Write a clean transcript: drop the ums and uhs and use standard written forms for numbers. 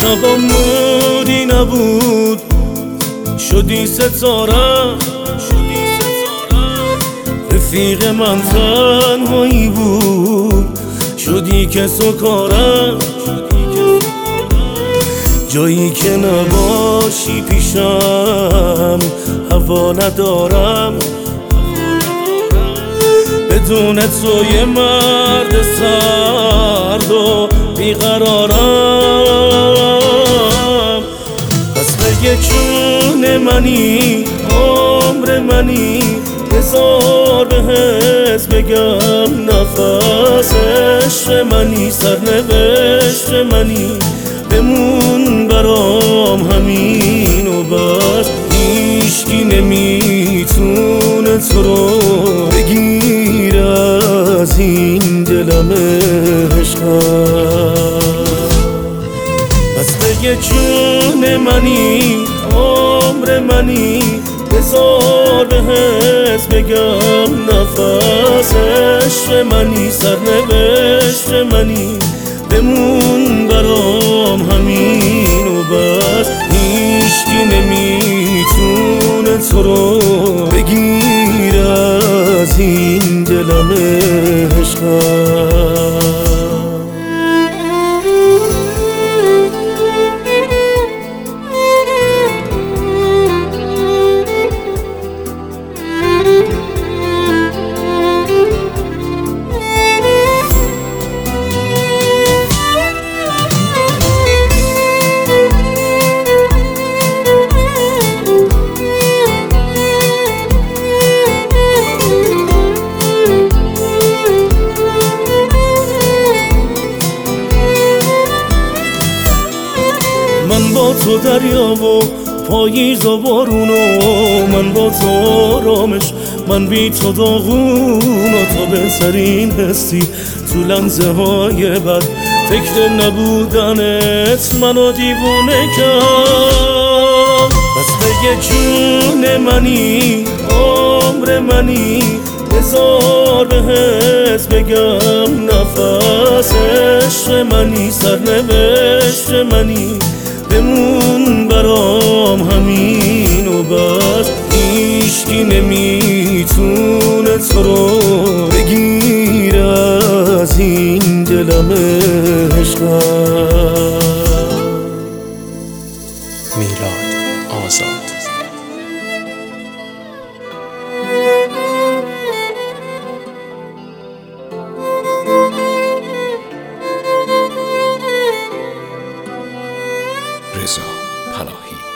تعاملی نبود، شدی ستاره، رفیق من تنهایی بود، شدی کس و کارم، جایی که نباشی پیشم هوا ندارم. بدون تو یه مرد سرد و بیقرارم. پس بگه جون منی، عمر منی، بذار بهت بگم نفس عشق منی، سرنوشت منی، بمون برام همین و بس. هیچکی نمیتونه تو رو بگیر از این دلم عشقم. پس بگه جون منی، عمر منی، بذار بهت بگم نفس عشق منی، سرنوشت منی، بمون برام همین و بس. هیچکی نمیتونه تو رو بگیر از این دلم عشقم. من با تو دریا و پاییز و بارون و من با تو آرامش، من بی تو داغون و تو بهترین هستی. تو لحظه های بد فکر نبودنت منو دیوونه کرد. پس بگه جون منی، عمر منی، بذار بهت بگم نفس عشق منی، سرنوشت منی، بمون برام همین و بس. هیچکی نمیتونه تو رو بگیر از این دلم عشقم. میلاد آزاد. رضا پناهی.